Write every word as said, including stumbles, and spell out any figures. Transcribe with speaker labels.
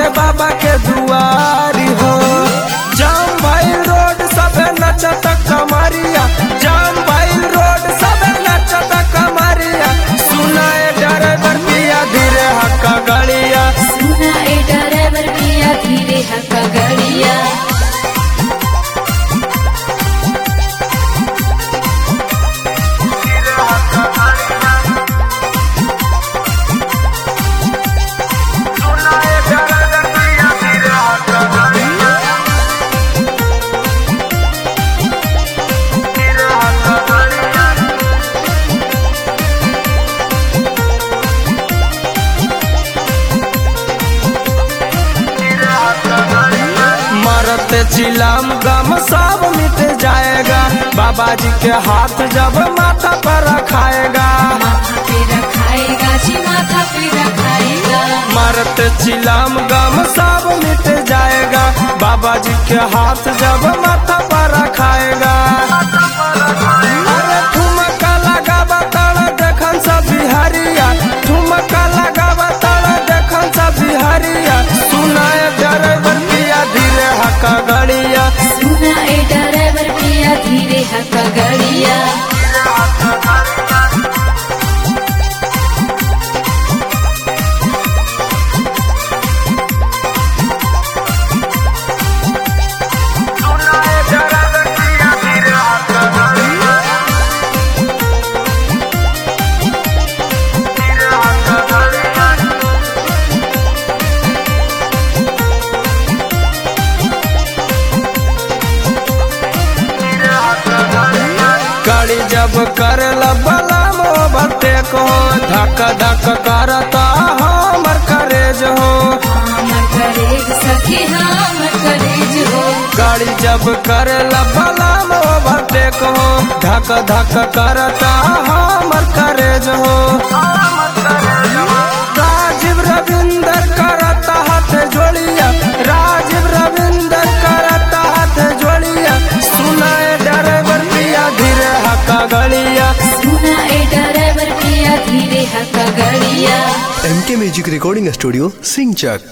Speaker 1: के बाबा के दुआरी हो। जाम भाई रोड सब नचत कमरिया, जाम भाई रोड सब नचत कमरिया। सुनाए ड्राइवर पिया धीरे हक्का गड़िया,
Speaker 2: सुनाए ड्राइवर पिया धीरे हक्का गड़िया।
Speaker 1: मरते चिलम गम सब मिट जाएगा, बाबा जी के हाथ जब माथा पर रखाएगा।
Speaker 2: माथा पे रखाएगा जी, माथा पे रखाएगा।
Speaker 1: मरते चिलम गम सब मिट जाएगा, बाबा जी के हाथ जब माथा पर रखाएगा। अरे ठुमका लगावा ताड़ा देखन सब बिहारिया, ठुमका लगावा ताड़ा देखन सब बिहारिया। सुनाए ड्राइवर पिया धीरे हक्का गड़िया,
Speaker 2: सुनाए ड्राइवर पिया धीरे हक्का गड़िया।
Speaker 1: गाड़ी जब कर बलम बते को धक धक करता हमर करेज हो।
Speaker 2: हमर करेज सखी हमर करेज हो।
Speaker 1: गाड़ी जब कर बलम बते को धक धक करता हमर करेज हो। राजीव रविंदर करता हाथ जोड़िया, राजीव रविंदर करता हाथ जोड़िया। सुनाए ड्राइवर पिया धीरे हक्का गड़िया,
Speaker 2: सुनाए ड्राइवर पिया धीरे हक्का गड़िया।
Speaker 3: एम के म्यूजिक रिकॉर्डिंग स्टूडियो सिंचक।